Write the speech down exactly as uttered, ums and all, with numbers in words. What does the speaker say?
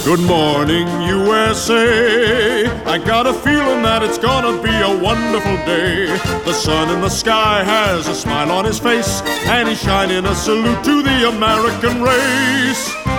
Good morning, U S A. I got a feeling that it's gonna be a wonderful day. The sun in the sky has a smile on his face, and he's shining a salute to the American race.